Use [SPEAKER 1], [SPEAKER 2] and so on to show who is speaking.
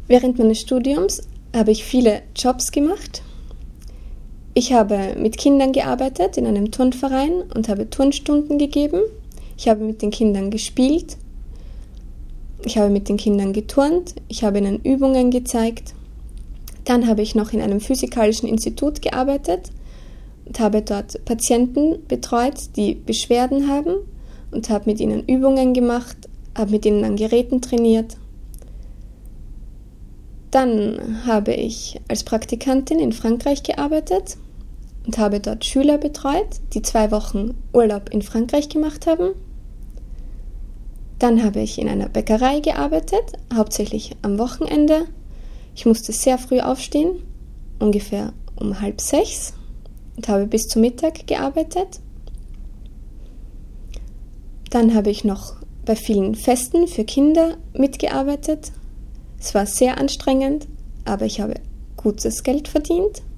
[SPEAKER 1] Während meines Studiums habe ich viele Jobs gemacht. Ich habe mit Kindern gearbeitet in einem Turnverein und habe Turnstunden gegeben. Ich habe mit den Kindern gespielt. Ich habe mit den Kindern geturnt. Ich habe ihnen Übungen gezeigt. Dann habe ich noch in einem physikalischen Institut gearbeitet und habe dort Patienten betreut, die Beschwerden haben und habe mit ihnen Übungen gemacht, habe mit ihnen an Geräten trainiert. Dann habe ich als Praktikantin in Frankreich gearbeitet und habe dort Schüler betreut, die 2 Wochen Urlaub in Frankreich gemacht haben. Dann habe ich in einer Bäckerei gearbeitet, hauptsächlich am Wochenende. Ich musste sehr früh aufstehen, ungefähr um 5:30, und habe bis zum Mittag gearbeitet. Dann habe ich noch bei vielen Festen für Kinder mitgearbeitet. Es war sehr anstrengend, aber ich habe gutes Geld verdient.